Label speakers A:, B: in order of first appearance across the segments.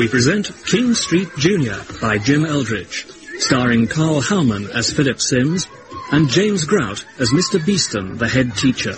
A: present King Street Junior by Jim Eldridge, starring Carl Howman as Philip Sims and James Grout as Mr. Beeston, the head teacher.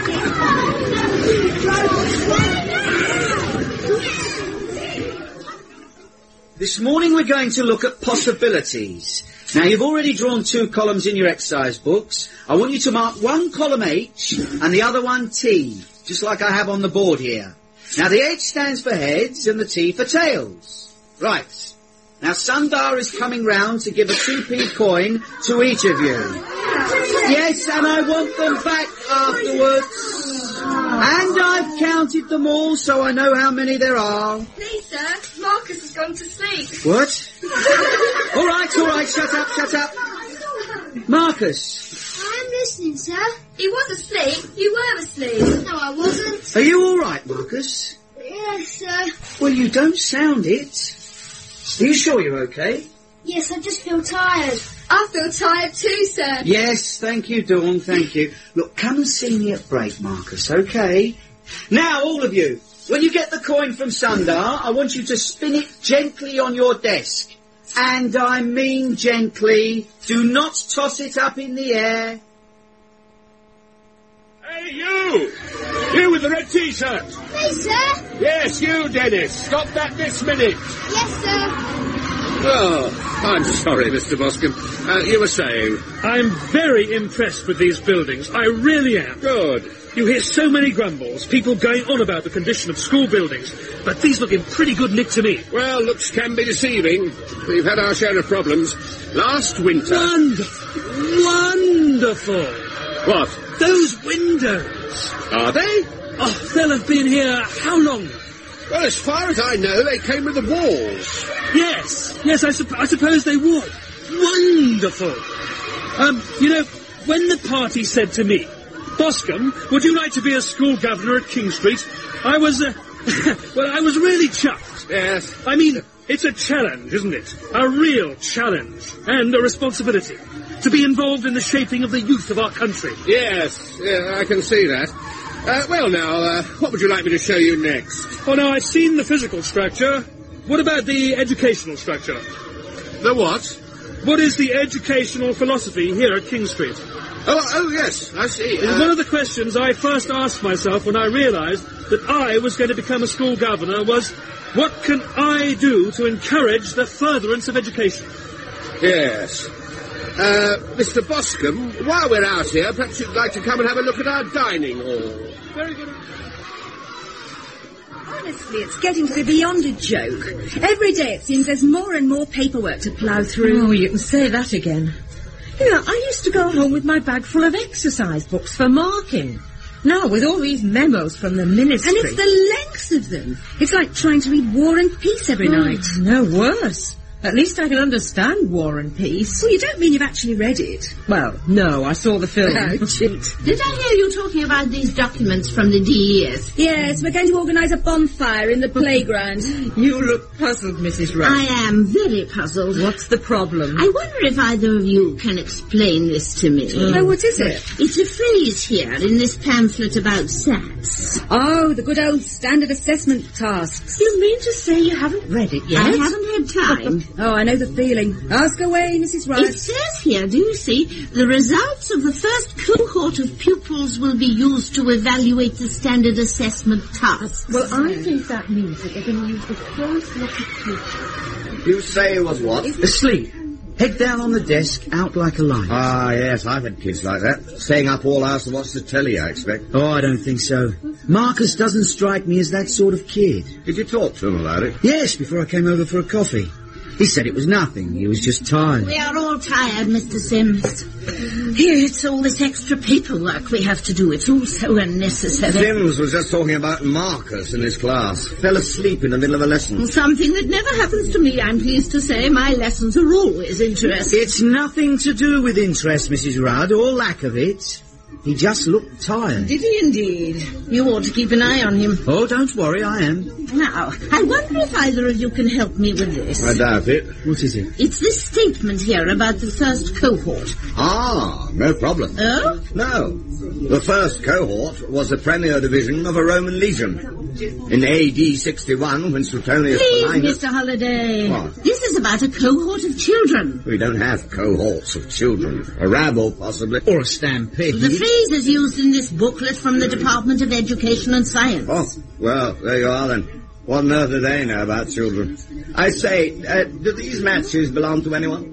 B: This morning we're going to look at possibilities. Now, you've already drawn 2 columns in your exercise books. I want you to mark one column H and the other one T, just like I have on the board here. Now, the H stands for heads and the T for tails. Right. Now, Sundar is coming round to give a 2p coin to each of you. Yes, and I want them back afterwards. And I've counted them all, so I know how many there are.
C: Please, sir, Marcus has gone to sleep.
B: What? All right, shut up. Marcus.
C: I'm listening, sir. He was asleep. You were asleep. No, I wasn't.
B: Are you all right, Marcus?
C: Yes, sir.
B: Well, you don't sound it. Are you sure you're okay?
C: Yes, I just feel tired. I feel tired too, sir.
B: Yes, thank you, Dawn, thank you. Look, come and see me at break, Marcus, okay? Now, all of you, when you get the coin from Sundar, I want you to spin it gently on your desk. And I mean gently. Do not toss it up in the air.
D: Hey, you! You with the red T-shirt!
C: Hey, sir!
D: Yes, you, Dennis. Stop that this minute!
C: Yes, sir.
D: Oh, I'm sorry, Mr. Boscombe. You were saying?
A: I'm very impressed with these buildings. I really am.
D: Good.
A: You hear so many grumbles, people going on about the condition of school buildings, but these look in pretty good nick to me.
D: Well, looks can be deceiving. We've had our share of problems. Last winter...
A: Wonderful!
D: What?
A: Those windows!
D: Are they?
A: Oh, they'll have been here how long?
D: Well, as far as I know, they came with the walls.
A: Yes, I suppose they would. Wonderful! You know, when the party said to me, Boscombe, would you like to be a school governor at King Street? I was, I was really chuffed.
D: Yes.
A: I mean, it's a challenge, isn't it? A real challenge. And a responsibility. To be involved in the shaping of the youth of our country.
D: Yes, I can see that. Well, now, what would you like me to show you next?
A: Oh, now, I've seen the physical structure. What about the educational structure?
D: The what?
A: What is the educational philosophy here at King Street?
D: Oh, yes, I see.
A: One of the questions I first asked myself when I realised that I was going to become a school governor was, what can I do to encourage the furtherance of education?
D: Yes. Mr. Boscombe, while we're out here, perhaps you'd like to come and have a look at our dining hall.
A: Very good.
E: Honestly, it's getting to be beyond a joke. Every day it seems there's more and more paperwork to plough through.
F: Oh, you can say that again. You know, I used to go home with my bag full of exercise books for marking. Now, with all these memos from the ministry...
E: And it's the length of them. It's like trying to read War and Peace every night.
F: No, worse. At least I can understand War and Peace.
E: Well, you don't mean you've actually read it.
F: Well, no, I saw the film.
G: Did I hear you talking about these documents from the DES?
E: Yes, we're going to organise a bonfire in the playground.
F: You look puzzled, Mrs. Rudd.
G: I am very puzzled.
F: What's the problem?
G: I wonder if either of you can explain this to me.
E: Oh, what is it?
G: It's a phrase here in this pamphlet about SATs.
E: Oh, the good old standard assessment tasks.
G: You mean to say you haven't read it yet? I haven't had time.
E: Oh, I know the feeling. Ask away, Mrs. Rice.
G: It says here, do you see, the results of the first cohort of pupils will be used to evaluate the standard assessment tasks.
F: Well, I think that means that they're going to use the first look at pupils.
B: You say it was what? Asleep. Head down on the desk, out like a light.
H: Ah, yes, I've had kids like that. Staying up all hours to watch the telly, I expect.
B: Oh, I don't think so. Marcus doesn't strike me as that sort of kid.
H: Did you talk to him about it?
B: Yes, before I came over for a coffee. He said it was nothing. He was just tired.
G: We are all tired, Mr. Sims. Here, it's all this extra paperwork we have to do. It's all so unnecessary.
H: Sims was just talking about Marcus in his class. Fell asleep in the middle of a lesson.
G: Something that never happens to me, I'm pleased to say. My lessons are always interesting.
B: It's nothing to do with interest, Mrs. Rudd, or lack of it. He just looked tired.
G: Did he indeed? You ought to keep an eye on him.
B: Oh, don't worry, I am.
G: Now, I wonder if either of you can help me with this.
H: I doubt it.
B: What is it?
G: It's this statement here about the first cohort.
H: Ah, no problem.
G: Oh?
H: No. The first cohort was the Premier Division of a Roman legion. In AD 61, when Suetonius...
G: Please, Mr. Holliday.
H: What?
G: This is about a cohort of children.
H: We don't have cohorts of children. A rabble, possibly. Or a stampede.
G: The phrase is used in this booklet from the Department of Education and Science.
H: Oh, well, there you are then. What on earth do they know about children? I say, do these matches belong to anyone?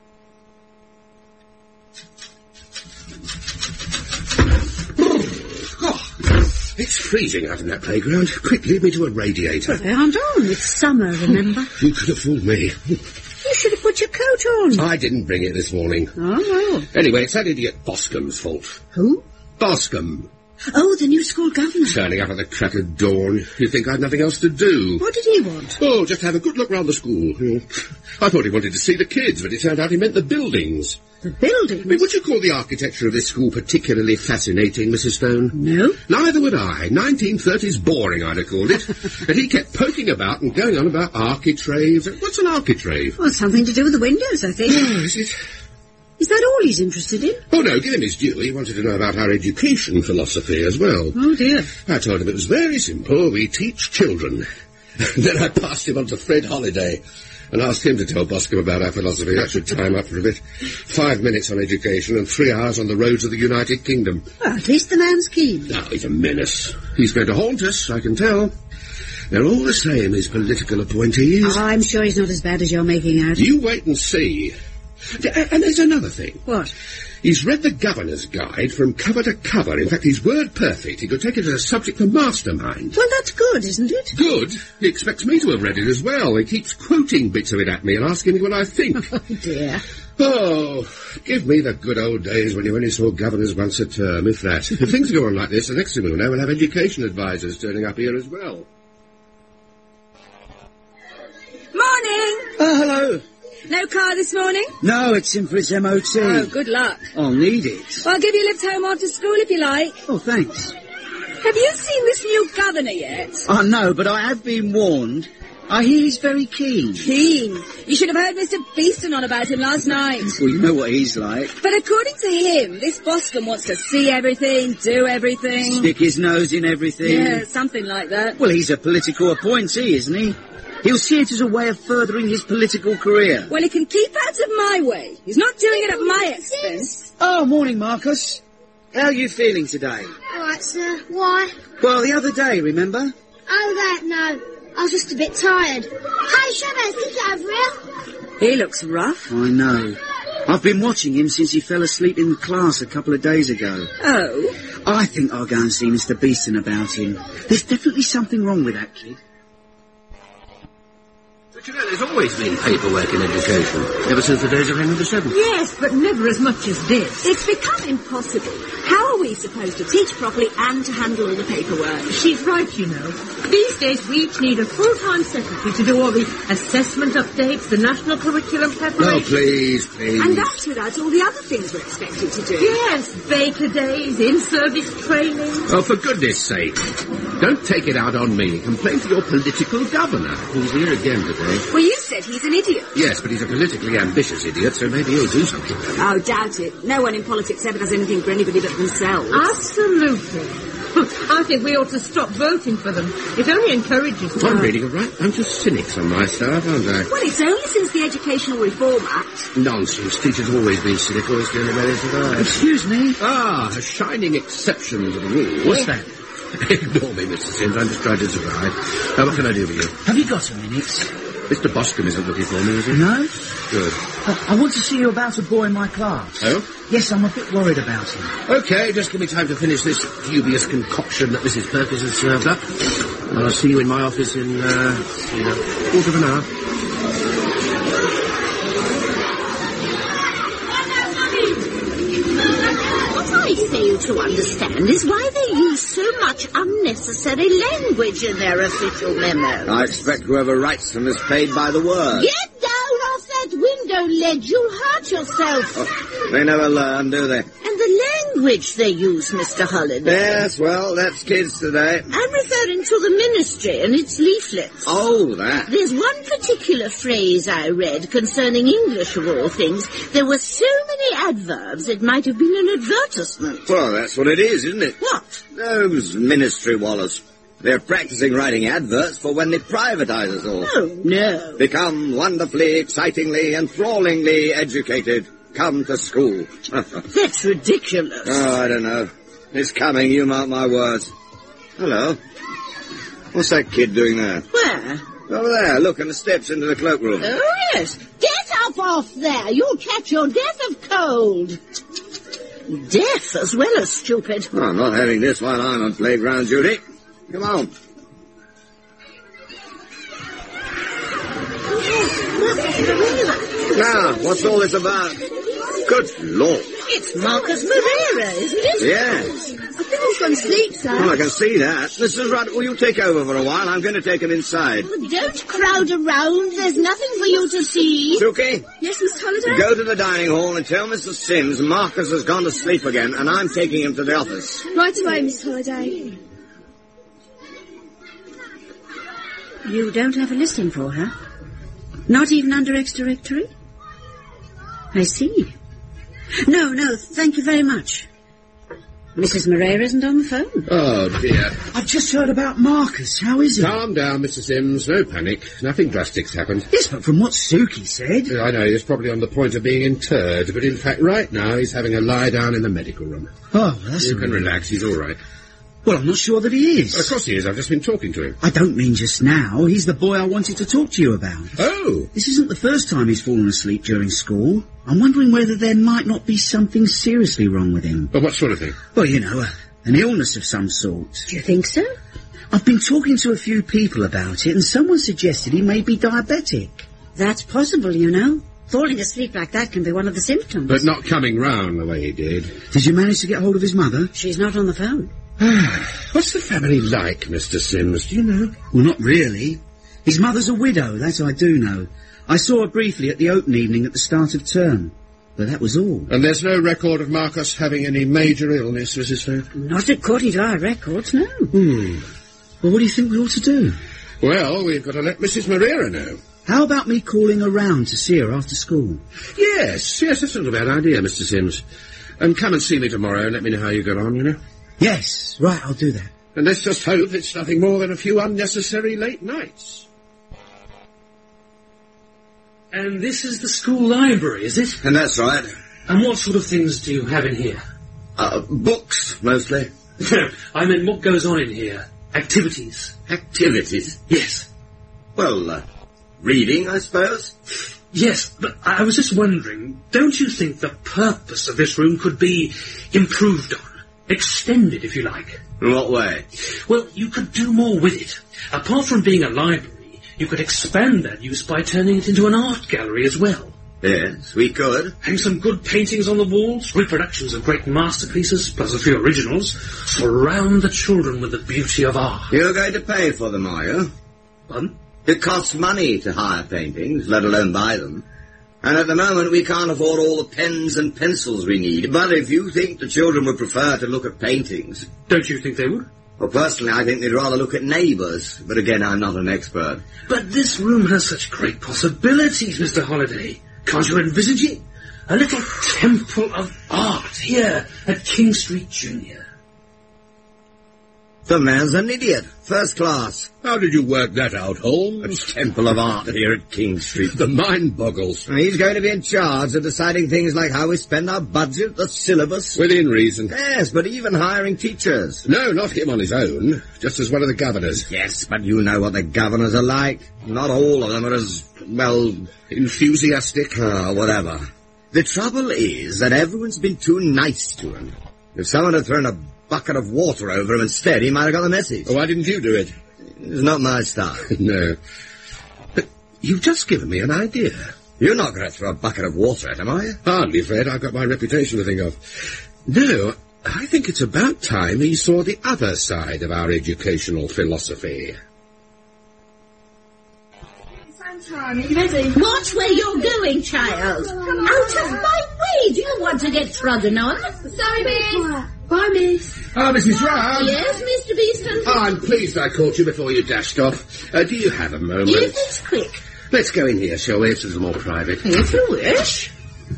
D: It's freezing out in that playground. Quick, lead me to a radiator.
F: They aren't on. It's summer, remember?
D: You could have fooled me.
F: You should have put your coat on.
D: I didn't bring it this morning.
F: Oh.
D: Anyway, it's that idiot Boscombe's fault.
F: Who?
D: Boscombe.
F: Oh, the new school governor.
D: Turning up at the crack of dawn. You'd think I'd nothing else to do.
F: What did he want?
D: Oh, just have a good look round the school. I thought he wanted to see the kids, but it turned out he meant the buildings.
F: The buildings?
D: I mean, would you call the architecture of this school particularly fascinating, Mrs. Stone?
F: No.
D: Neither would I. 1930s boring, I'd have called it. And he kept poking about and going on about architraves. What's an architrave?
F: Well, something to do with the windows, I think.
D: Oh, is it?
F: Is that all he's interested in?
D: Oh, no, give him his due. He wanted to know about our education philosophy as well.
F: Oh, dear.
D: I told him it was very simple. We teach children. Then I passed him on to Fred Holliday and asked him to tell Boscombe about our philosophy. That should time up for a bit. 5 minutes on education and 3 hours on the roads of the United Kingdom.
F: Well, at least the man's keen.
D: Oh, he's a menace. He's going to haunt us, I can tell. They're all the same, his political appointees.
F: Oh, I'm sure he's not as bad as you're making out.
D: You wait and see. And there's another thing.
F: What?
D: He's read the governor's guide from cover to cover. In fact, he's word perfect. He could take it as a subject for mastermind.
F: Well, that's good, isn't it?
D: Good? He expects me to have read it as well. He keeps quoting bits of it at me and asking me what I think.
F: Oh, dear.
D: Oh, give me the good old days when you only saw governors once a term, if that. If things go on like this, the next thing we'll know, we'll have education advisors turning up here as well.
E: Morning!
B: Oh, hello.
E: No car this morning?
B: No, it's in for its MOT.
E: Oh, good luck.
B: I'll need it.
E: Well, I'll give you a lift home after school if you like.
B: Oh, thanks.
E: Have you seen this new governor yet?
B: Oh, no, but I have been warned. I hear he's very keen.
E: Keen? You should have heard Mr. Beeston on about him last night.
B: Well, you know what he's like.
E: But according to him, this Boscombe wants to see everything, do everything.
B: Stick his nose in everything.
E: Yeah, something like that.
B: Well, he's a political appointee, isn't he? He'll see it as a way of furthering his political career.
E: Well, he can keep out of my way. He's not doing it at my expense.
B: Oh, morning, Marcus. How are you feeling today?
C: All right, sir. Why?
B: Well, the other day, remember?
C: Oh, that, no. I was just a bit tired. Hey, Shadow, stick it over here.
E: He looks rough.
B: I know. I've been watching him since he fell asleep in class a couple of days ago.
E: Oh?
B: I think I'll go and see Mr. Beeston about him. There's definitely something wrong with that kid.
D: But you know, there's always been paperwork in education, ever since the days of Henry VII.
F: Yes, but never as much as this.
E: It's become impossible. How are we supposed to teach properly and to handle all the paperwork?
F: She's right, you know. These days we each need a full-time secretary to do all the assessment updates, the national curriculum preparation.
D: Oh, please, please.
E: And that's without all the other things we're expected to do.
F: Yes, Baker Days, in-service training.
D: Oh, for goodness sake. Don't take it out on me. Complain to your political governor, who's here again today.
E: Well, you said he's an idiot.
D: Yes, but he's a politically ambitious idiot, so maybe he'll do something.
E: Oh, doubt it. No one in politics ever does anything for anybody but themselves.
F: Absolutely. I think we ought to stop voting for them. It only encourages them.
D: I'm reading a right bunch of cynics on my staff, aren't I?
E: Well, it's only since the Educational Reform Act.
D: Nonsense. Teachers have always been cynical. It's the only way they survive.
B: Excuse me?
D: Ah, a shining exception to the rule.
B: What's that?
D: Ignore me, Mr. Sims. I'm just trying to survive. What can I do for you?
B: Have you got a minute?
D: Mr. Boscombe isn't looking for me, is he?
B: No?
D: Good.
B: I want to see you about a boy in my class.
D: Oh?
B: Yes, I'm a bit worried about him.
D: Okay, just give me time to finish this dubious concoction that Mrs. Perkins has served up. I'll see you in my office in, quarter of an hour.
G: What I fail to understand is why they use so much unnecessary language in their official memo.
H: I expect whoever writes them is paid by the word.
G: Get down off that window ledge, you'll hurt yourself.
H: Oh, they never learn, do they?
G: And the language they use, Mr. Holliday.
H: Yes, well, that's kids today.
G: I'm referring to the ministry and its leaflets.
H: Oh, that.
G: There's one particular phrase I read concerning English, of all things. There were so many adverbs it might have been an advertisement.
H: Well, that's what it is, isn't it?
G: What?
H: Those ministry wallers. They're practicing writing adverts for when they privatise us all.
G: Oh, no.
H: Become wonderfully, excitingly, enthrallingly educated. Come to school.
G: That's ridiculous.
H: Oh, I don't know. It's coming, you mark my words. Hello. What's that kid doing there?
G: Where?
H: Over there, look, on the steps into the cloakroom.
G: Oh, yes. Get up off there. You'll catch your death of cold. Deaf as well as stupid.
H: Oh, I'm not having this while I'm on playground duty. Come on. Now, what's all this about? Good Lord.
G: It's Marcus Moreira, isn't it?
H: Yes.
C: I think he's gone to sleep, sir.
H: Oh, I can see that. Mrs. Rudd, will you take over for a while? I'm going to take him inside.
G: Oh, don't crowd around. There's nothing for you to see.
H: Suki,
C: Yes, Miss Holliday?
H: go to the dining hall and tell Mr. Sims Marcus has gone to sleep again and I'm taking him to the office.
C: Right away, Miss Holliday.
E: You don't have a listing for her? Not even under ex-directory? I see. No, thank you very much. Mrs. Moreira isn't on the phone.
D: Oh, dear.
B: I've just heard about Marcus. How is he?
D: Calm down, Mr. Sims. No panic. Nothing drastic's happened.
B: Yes, but from what Suki said...
D: I know, he's probably on the point of being interred, but in fact, right now, he's having a lie down in the medical room.
B: Oh, that's...
D: You can relax, he's all right.
B: Well, I'm not sure that he is.
D: Of course he is, I've just been talking to him.
B: I don't mean just now. He's the boy I wanted to talk to you about.
D: Oh!
B: This isn't the first time he's fallen asleep during school. I'm wondering whether there might not be something seriously wrong with him.
D: But what sort of thing?
B: Well, you know, an illness of some sort.
E: Do you think so?
B: I've been talking to a few people about it, and someone suggested he may be diabetic.
E: That's possible, you know. Falling asleep like that can be one of the symptoms.
D: But not coming round the way he did.
B: Did you manage to get hold of his mother?
E: She's not on the phone.
D: What's the family like, Mr. Sims? Do you know?
B: Well, not really. His mother's a widow, that I do know. I saw her briefly at the open evening at the start of term. But that was all.
D: And there's no record of Marcus having any major illness, Mrs. Fairfield?
E: Not according to our records, no.
B: Well, what do you think we ought to do?
D: Well, we've got to let Mrs. Moreira know.
B: How about me calling around to see her after school?
D: Yes, that's not a bad idea, Mr. Sims. And come and see me tomorrow and let me know how you get on, you know.
B: Yes, right, I'll do that.
D: And let's just hope it's nothing more than a few unnecessary late nights.
A: And this is the school library, is it?
H: And that's right.
A: And what sort of things do you have in here?
H: Books, mostly.
A: I mean, what goes on in here? Activities.
H: Activities?
A: Yes.
H: Well, reading, I suppose.
A: Yes, but I was just wondering, don't you think the purpose of this room could be improved on? Extended, if you like.
H: In what way?
A: Well, you could do more with it. Apart from being a library, you could expand that use by turning it into an art gallery as well.
H: Yes, we could.
A: Hang some good paintings on the walls, reproductions of great masterpieces, plus a few originals. Surround the children with the beauty of art.
H: You're going to pay for them, are you?
A: Pardon?
H: It costs money to hire paintings, let alone buy them. And at the moment we can't afford all the pens and pencils we need. But if you think the children would prefer to look at paintings...
A: Don't you think they would?
H: Well, personally, I think they'd rather look at neighbours. But again, I'm not an expert.
A: But this room has such great possibilities, Mr. Holliday. Can't you envisage it? A little temple of art here at King Street Junior.
H: The man's an idiot. First class.
D: How did you work that out, Holmes?
H: A temple of art here at King Street.
D: The mind boggles.
H: He's going to be in charge of deciding things like how we spend our budget, the syllabus.
D: Within reason.
H: Yes, but even hiring teachers.
D: No, not him on his own. Just as one of the governors.
H: Yes, but you know what the governors are like. Not all of them are as, well...
D: enthusiastic.
H: Whatever. The trouble is that everyone's been too nice to him. If someone had thrown a bucket of water over him instead, he might have got the message.
D: Oh, why didn't you do it?
H: It's not my style.
D: No. But you've just given me an idea.
H: You're not going to throw a bucket of water at him, are you?
D: Hardly, Fred. I've got my reputation to think of. No, I think it's about time he saw the other side of our educational philosophy.
C: Time, are you ready?
G: Watch where you're going, child. Out of my way. Do you want to get trodden on?
C: Sorry, Miss. Bye, Miss.
D: Ah, Mrs. Rudd.
G: Yes, Mr. Beeston?
D: Oh, I'm pleased I caught you before you dashed off. Do you have a moment?
G: Yes, it's quick.
D: Let's go in here, shall we? It's a little more private.
G: If you wish.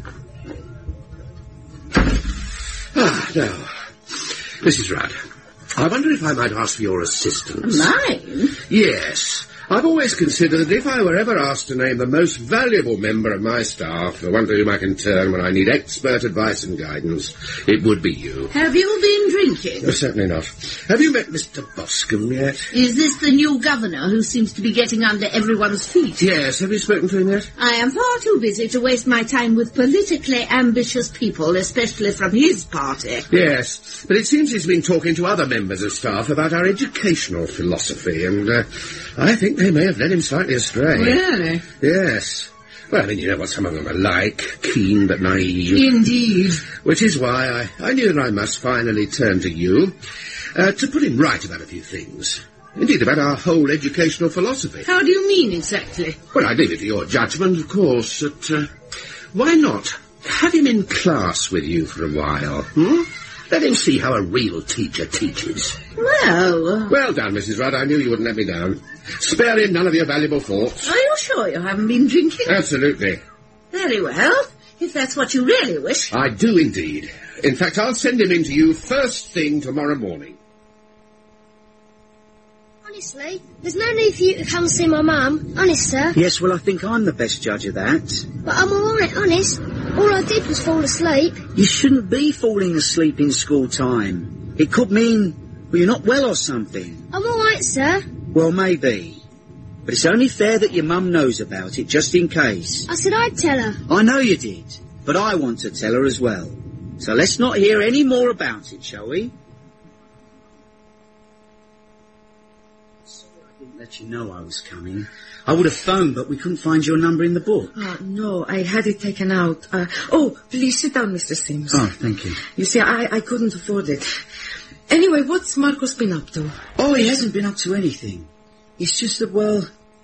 D: Ah, now, Mrs. Rudd, I wonder if I might ask for your assistance.
G: Mine?
D: Yes. I've always considered that if I were ever asked to name the most valuable member of my staff, the one to whom I can turn when I need expert advice and guidance, it would be you.
G: Have you been drinking?
D: No, certainly not. Have you met Mr. Boscombe yet?
G: Is this the new governor who seems to be getting under everyone's feet?
D: Yes. Have you spoken to him yet?
G: I am far too busy to waste my time with politically ambitious people, especially from his party.
D: Yes, but it seems he's been talking to other members of staff about our educational philosophy, and I think they may have led him slightly astray.
G: Really?
D: Yes. Well, I mean, you know what some of them are like, keen but naive.
G: Indeed.
D: Which is why I knew that I must finally turn to you to put him right about a few things. Indeed, about our whole educational philosophy.
G: How do you mean exactly?
D: Well, I leave it to your judgment, of course, but why not have him in class with you for a while, Let him see how a real teacher teaches. Well done, Mrs. Rudd. I knew you wouldn't let me down. Spare him none of your valuable thoughts.
G: Are you sure you haven't been drinking?
D: Absolutely.
G: Very well, if that's what you really wish.
D: I do indeed. In fact, I'll send him in to you first thing tomorrow morning.
C: Honestly, there's no need for you to come and see my mum. Honest, sir.
B: Yes, well, I think I'm the best judge of that.
C: But I'm all right, honest. All I did was fall asleep.
B: You shouldn't be falling asleep in school time. It could mean, well, you're not well or something.
C: I'm all right, sir.
B: Well, maybe. But it's only fair that your mum knows about it, just in case.
C: I said I'd tell her.
B: I know you did, but I want to tell her as well. So let's not hear any more about it, shall we? Let you know I was coming. I would have phoned, but we couldn't find your number in the book.
F: No, I had it taken out. Please sit down, Mr. Sims.
B: Oh, thank you.
F: You see, I couldn't afford it. Anyway, what's Marcos been up to?
B: Oh, he hasn't been up to anything. It's just that, well...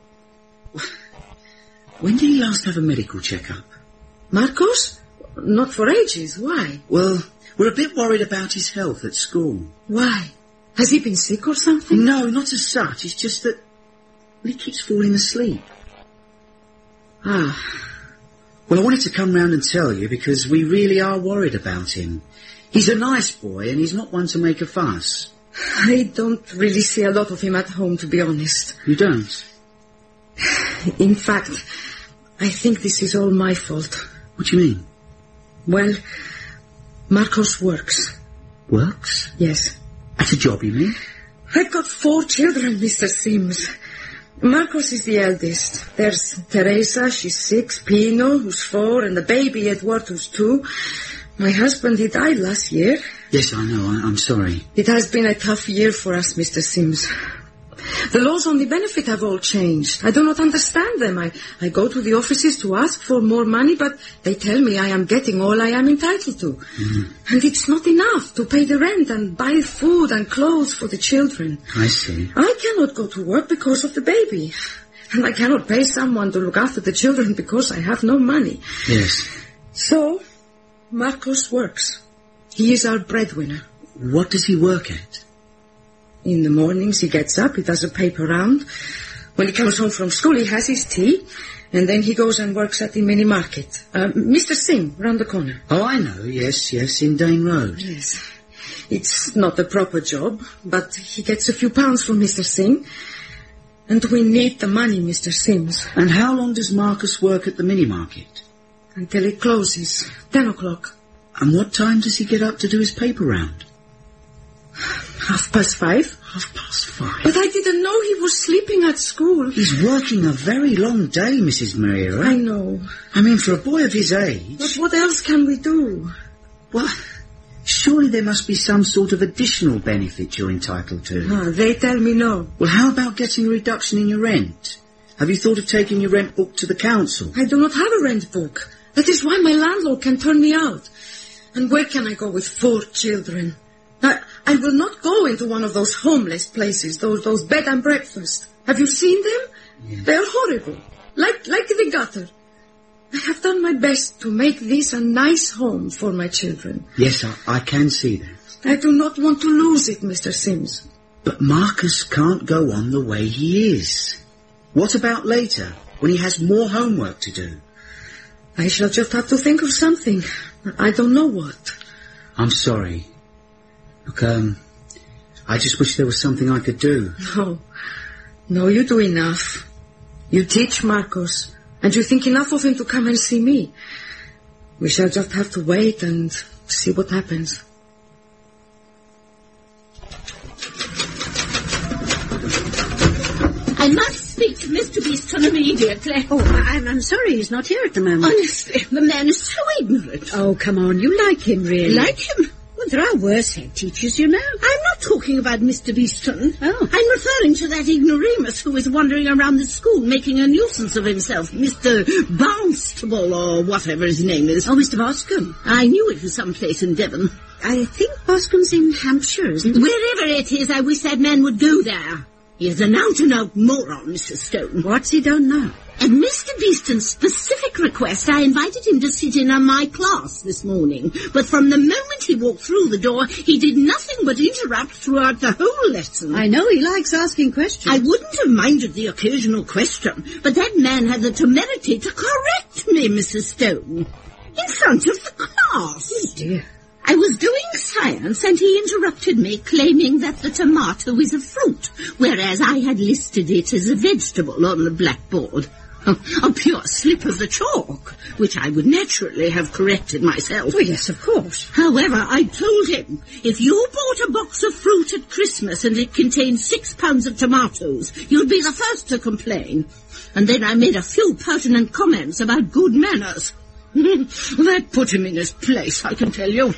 B: When did he last have a medical checkup?
F: Marcos? Not for ages. Why?
B: Well, we're a bit worried about his health at school.
F: Why? Has he been sick or something?
B: No, not as such. It's just that... he keeps falling asleep. Well, I wanted to come round and tell you because we really are worried about him. He's a nice boy and he's not one to make a fuss.
F: I don't really see a lot of him at home, to be honest.
B: You don't?
F: In fact, I think this is all my fault.
B: What do you mean?
F: Well, Marcos works.
B: Works?
F: Yes.
B: At a job, you mean?
F: I've got 4 children, Mr. Sims. Marcos is the eldest. There's Teresa, she's 6, Pino, who's 4, and the baby Edward, who's 2. My husband, he died last year.
B: Yes, I know. I'm sorry.
F: It has been a tough year for us, Mr. Sims. The laws on the benefit have all changed. I do not understand them. I go to the offices to ask for more money, but they tell me I am getting all I am entitled to. And it's not enough to pay the rent and buy food and clothes for the children.
B: I see.
F: I cannot go to work because of the baby. And I cannot pay someone to look after the children because I have no money.
B: Yes.
F: So, Marcos works. He is our breadwinner.
B: What does he work at?
F: In the mornings he gets up, he does a paper round. When he comes home from school he has his tea, and then he goes and works at the mini market. Mr. Singh, round the corner.
B: Oh, I know, yes, in Dane Road.
F: Yes. It's not the proper job, but he gets a few pounds from Mr. Singh. And we need the money, Mr. Sims.
B: And how long does Marcus work at the mini market?
F: Until it closes, 10 o'clock.
B: And what time does he get up to do his paper round?
F: 5:30.
B: 5:30?
F: But I didn't know he was sleeping at school.
B: He's working a very long day, Mrs. Maria.
F: I know.
B: I mean, for a boy of his age...
F: But what else can we do?
B: Well, surely there must be some sort of additional benefit you're entitled to.
F: They tell me no.
B: Well, how about getting a reduction in your rent? Have you thought of taking your rent book to the council?
F: I do not have a rent book. That is why my landlord can turn me out. And where can I go with 4 children? I will not go into one of those homeless places, those bed and breakfast. Have you seen them?
B: Yeah.
F: They are horrible, like the gutter. I have done my best to make this a nice home for my children.
B: Yes, I can see that.
F: I do not want to lose it, Mr. Sims.
B: But Marcus can't go on the way he is. What about later, when he has more homework to do?
F: I shall just have to think of something. I don't know what.
B: I'm sorry. Look, I just wish there was something I could do.
F: No, you do enough. You teach Marcos, and you think enough of him to come and see me. We shall just have to wait and see what happens.
G: I must speak to Mr. Beeston immediately.
E: Oh, I'm sorry he's not here at the moment.
G: Honestly, the man is so ignorant.
E: Oh, come on, you like him, really.
G: Like him?
E: Well, there are worse head teachers, you know.
G: I'm not talking about Mr. Beeston.
E: Oh.
G: I'm referring to that ignoramus who is wandering around the school making a nuisance of himself, Mr. Barnstable, or whatever his name is.
E: Oh, Mr. Boscombe.
G: I knew it was someplace in Devon.
E: I think Boscombe's in Hampshire, isn't it?
G: Wherever it is, I wish that man would go there. He is an out-and-out moron, Mrs. Stone.
E: What's he done now?
G: At Mr. Beeston's specific request, I invited him to sit in on my class this morning. But from the moment he walked through the door, he did nothing but interrupt throughout the whole lesson.
E: I know, he likes asking questions.
G: I wouldn't have minded the occasional question, but that man had the temerity to correct me, Mrs. Stone, in front of the class.
E: Oh, dear.
G: I was doing science and he interrupted me, claiming that the tomato is a fruit, whereas I had listed it as a vegetable on the blackboard. A pure slip of the chalk, which I would naturally have corrected myself.
E: Oh, yes, of course.
G: However, I told him, if you bought a box of fruit at Christmas and it contained 6 pounds of tomatoes, you'd be the first to complain. And then I made a few pertinent comments about good manners. That put him in his place, I can tell you.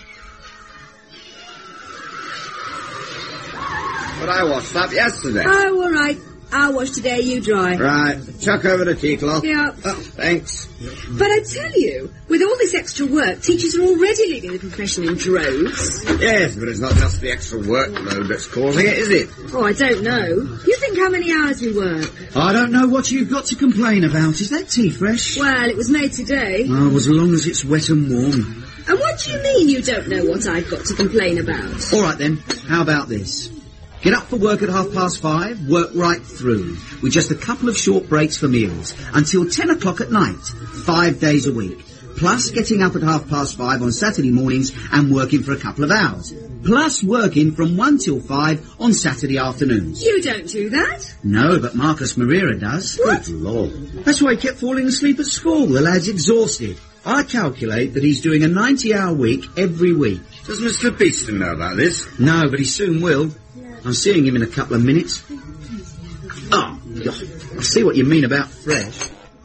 H: But I washed up yesterday.
E: Oh, all right. I'll wash today, you dry.
H: Right. Chuck over the tea cloth.
E: Yeah.
H: Oh, thanks.
E: But I tell you, with all this extra work, teachers are already leaving the profession in droves.
H: Yes, but it's not just the extra workload that's causing it, is it?
E: Oh, I don't know. You think how many hours we work?
B: I don't know what you've got to complain about. Is that tea fresh?
E: Well, it was made today.
B: Oh, as long as it's wet and warm.
E: And what do you mean you don't know what I've got to complain about?
B: All right, then. How about this? Get up for work at 5:30, work right through, with just a couple of short breaks for meals, until 10 o'clock at night, 5 days a week, plus getting up at 5:30 on Saturday mornings and working for a couple of hours, plus working from 1 till 5 on Saturday afternoons.
E: You don't do that.
B: No, but Marcus Marira does.
E: What?
B: Good Lord. That's why he kept falling asleep at school. The lad's exhausted. I calculate that he's doing a 90-hour week every week.
H: Does Mr. Beeston know about this?
B: No, but he soon will. I'm seeing him in a couple of minutes. Oh, I see what you mean about fresh.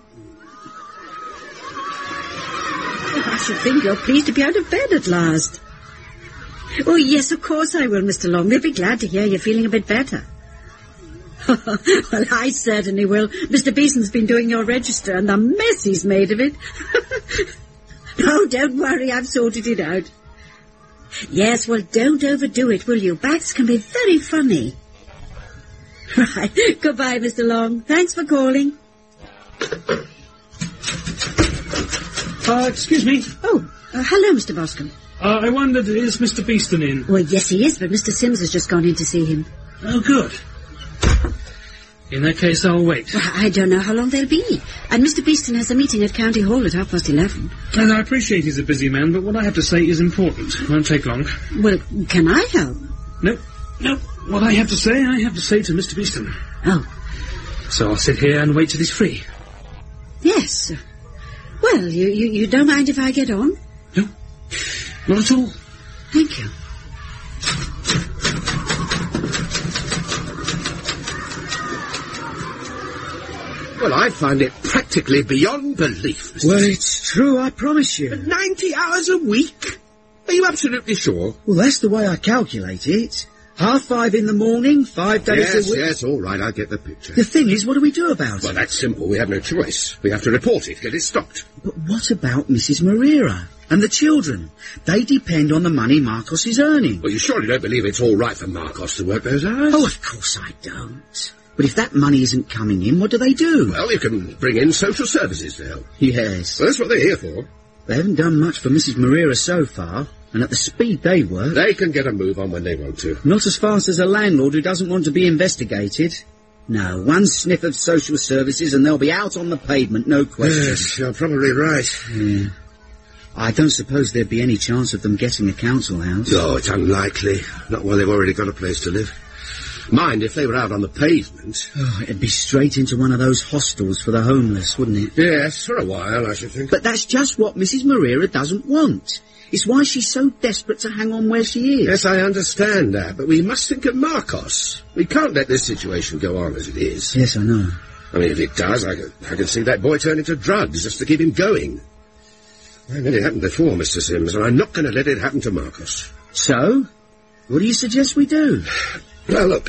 E: I should think you're pleased to be out of bed at last. Oh, yes, of course I will, Mr. Long. They'll be glad to hear you're feeling a bit better. Well, I certainly will. Mr. Beeson's been doing your register, and the mess he's made of it. No, don't worry, I've sorted it out. Yes, well, don't overdo it, will you? Bats can be very funny. Right, goodbye, Mr. Long. Thanks for calling.
A: Excuse me.
E: Oh, hello, Mr. Boscombe.
A: I wondered, is Mr. Beeston in?
E: Well, yes, he is, but Mr. Sims has just gone in to see him.
A: Oh, good. In that case, I'll wait.
E: Well, I don't know how long they'll be. And Mr. Beeston has a meeting at County Hall at 11:30.
A: And I appreciate he's a busy man, but what I have to say is important. It won't take long.
E: Well, can I help?
A: No. What I have to say to Mr. Beeston.
E: Oh.
A: So I'll sit here and wait till he's free.
E: Yes. Well, you don't mind if I get on?
A: No. Not at all.
E: Thank you.
D: Well, I find it practically beyond belief, Mr.
B: Well, it's true, I promise you.
D: 90 hours a week? Are you absolutely sure?
B: Well, that's the way I calculate it. 5:30 in the morning, 5 days a week.
D: Yes, all right, I get the picture.
B: The thing is, what do we do about
D: Well,
B: it?
D: that's simple. We have no choice. We have to report it, get it stopped.
B: But what about Mrs. Marira and the children? They depend on the money Marcos is earning.
D: Well, you surely don't believe it's all right for Marcos to work those hours?
B: Oh, of course I don't. But if that money isn't coming in, what do they do?
D: Well, you can bring in social services to help.
B: Yes.
D: Well, that's what they're here for.
B: They haven't done much for Mrs. Marira so far, and at the speed they work...
D: They can get a move on when they want to.
B: Not as fast as a landlord who doesn't want to be investigated. No, one sniff of social services and they'll be out on the pavement, no question.
D: Yes, you're probably right.
B: Yeah. I don't suppose there'd be any chance of them getting a council house.
D: Oh, it's unlikely. Not while they've already got a place to live. Mind if they were out on the pavement.
B: Oh, it'd be straight into one of those hostels for the homeless, wouldn't it?
D: Yes, for a while, I should think.
B: But that's just what Mrs. Moreira doesn't want. It's why she's so desperate to hang on where she is.
D: Yes, I understand that, but we must think of Marcos. We can't let this situation go on as it is.
B: Yes, I know.
D: I mean, if it does, I can see that boy turning to drugs just to keep him going. I've had it happen before, Mr. Sims, and I'm not going to let it happen to Marcos.
B: So? What do you suggest we do?
D: Well, look,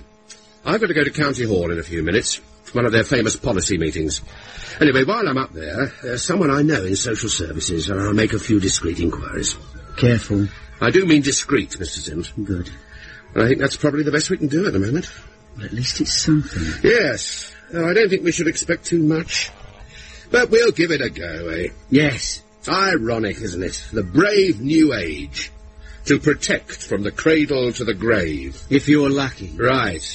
D: I've got to go to County Hall in a few minutes. One of their famous policy meetings. Anyway, while I'm up there, there's someone I know in social services, and I'll make a few discreet inquiries.
B: Careful.
D: I do mean discreet, Mr. Sims.
B: Good.
D: I think that's probably the best we can do at the moment.
B: Well, at least it's something.
D: Yes. No, I don't think we should expect too much. But we'll give it a go, eh?
B: Yes.
D: Ironic, isn't it? The brave new age. To protect from the cradle to the grave.
B: If you're lucky.
D: Right.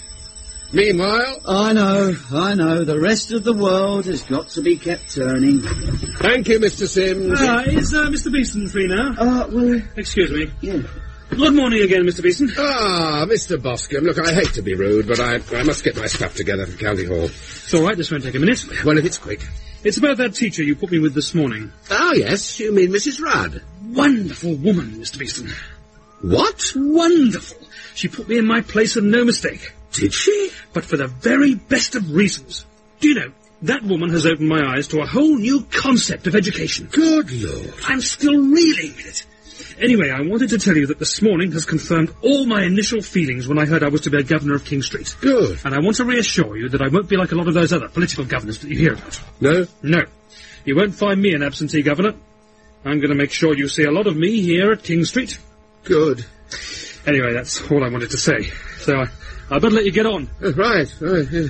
D: Meanwhile...
B: I know. The rest of the world has got to be kept turning.
D: Thank you, Mr. Sims.
A: Is Mr. Beeston free now?
B: Well...
A: Excuse me.
B: Yeah.
A: Good morning again, Mr. Beeston.
D: Mr. Boscombe. Look, I hate to be rude, but I must get my stuff together for County Hall.
A: It's all right, this won't take a minute.
D: Well, if it's quick.
A: It's about that teacher you put me with this morning.
D: Oh, yes, you mean Mrs. Rudd.
A: Wonderful woman, Mr. Beeston.
D: What?
A: Wonderful. She put me in my place and no mistake.
D: Did she?
A: But for the very best of reasons. Do you know, that woman has opened my eyes to a whole new concept of education.
D: Good Lord.
A: I'm still reeling with it. Anyway, I wanted to tell you that this morning has confirmed all my initial feelings when I heard I was to be a governor of King Street.
D: Good.
A: And I want to reassure you that I won't be like a lot of those other political governors that you hear about.
D: No?
A: No. You won't find me an absentee governor. I'm going to make sure you see a lot of me here at King Street.
D: Good.
A: Anyway, that's all I wanted to say. So I better let you get on.
D: Right. Yes.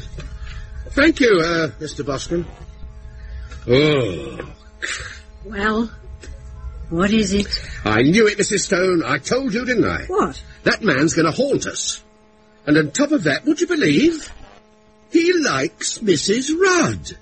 D: Thank you, Mr. Boscombe. Oh.
E: Well, what is it?
D: I knew it, Mrs. Stone. I told you, didn't I?
E: What?
D: That man's going to haunt us. And on top of that, would you believe? He likes Mrs. Rudd.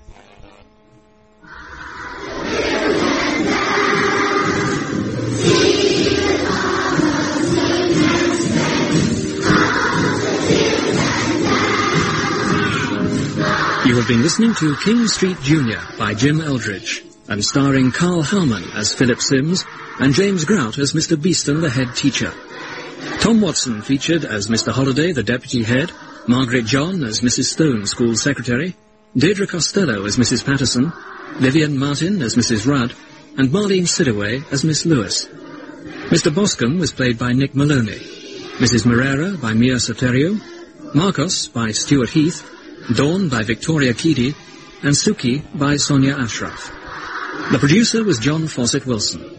I: You have been listening to King Street Junior by Jim Eldridge, and starring Carl Howman as Philip Sims and James Grout as Mr. Beeston, the head teacher. Tom Watson featured as Mr. Holliday, the deputy head, Margaret John as Mrs. Stone, school secretary, Deirdre Costello as Mrs. Patterson, Vivian Martin as Mrs. Rudd, and Marlene Sidaway as Miss Lewis. Mr. Boscombe was played by Nick Maloney, Mrs. Moreira by Mia Soterio, Marcos by Stuart Heath, Dawn by Victoria Keedy, and Suki by Sonia Ashraf. The producer was John Fawcett Wilson.